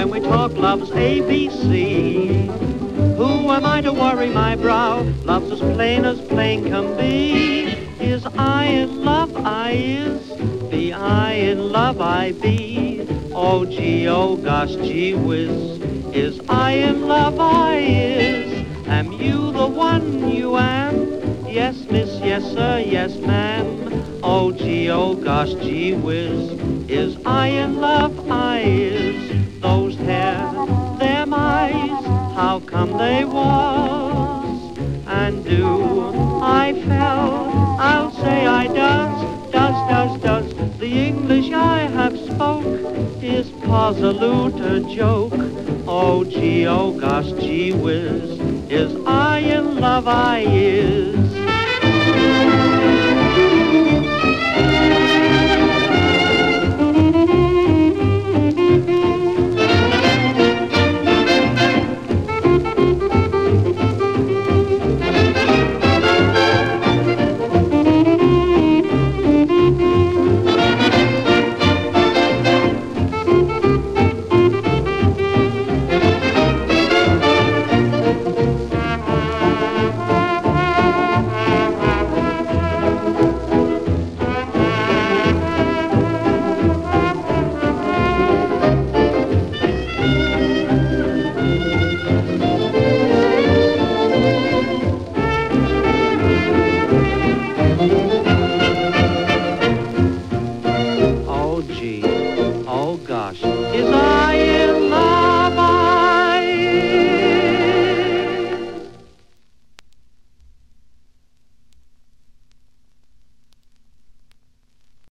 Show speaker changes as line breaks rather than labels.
when we talk love's ABC. Who am I to worry my brow? Love's as plain can be. Is I in love? I is. Be I in love? I be. Oh gee, oh gosh, gee whiz. Is I in love? I is. Am you the one you am? Yes, miss, yes, sir, yes, ma'am. Oh gee, oh gosh, gee whiz. Is I in love? I is. Those hair, them eyes, how come they was? And do I fell? I'll say I does. The English I have spoke is posalute a joke. Oh gee, oh gosh, gee whiz. Is I in love? I is.